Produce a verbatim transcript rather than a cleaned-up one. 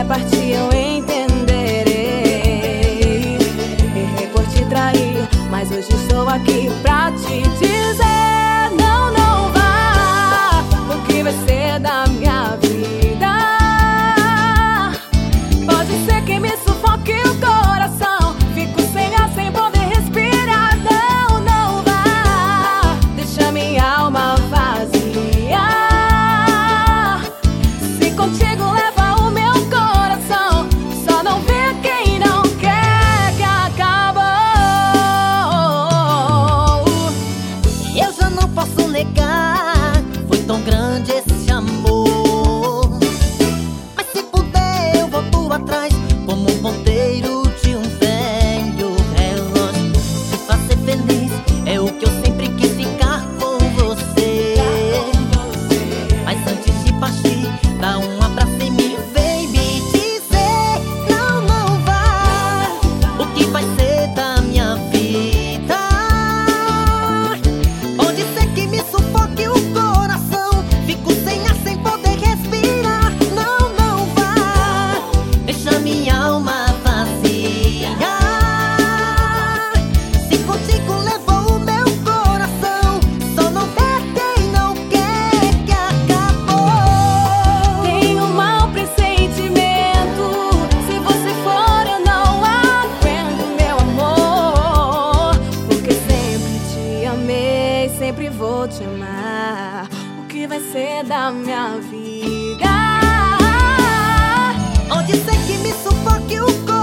partir eu entenderei. Errei por te trair, mas hoje estou aqui pra te dizer: não, não vá. O que vai ser da minha vida? Pode ser que me sufoque o coração, fico sem ar, sem poder respirar. Não, não vá, deixa minha alma vazia. Se contigo leva o meu coração, só não vê quem não quer que acabou. Eu já não posso negar, foi tão grande esse amor. Mas se puder eu volto atrás, como um ponteiro de um velho relógio. Te fazer feliz é o que eu sempre quis, ficar com você. Mas antes de partir, dá um abraço em mim, vem me dizer: não, não vá. O que vai ser da minha vida? Pode ser que me sufoque o coração, fico sem ar, sem poder respirar. Não, não vá, deixa minha alma vazia. Se contigo levou o meu coração, só não vê quem não quer que acabou. Tenho um mau pressentimento, se você for eu não aguento, meu amor. Porque sempre te amei, sempre vou te amar. O que vai ser da minha vida? Pode ser que me sufoque o coração,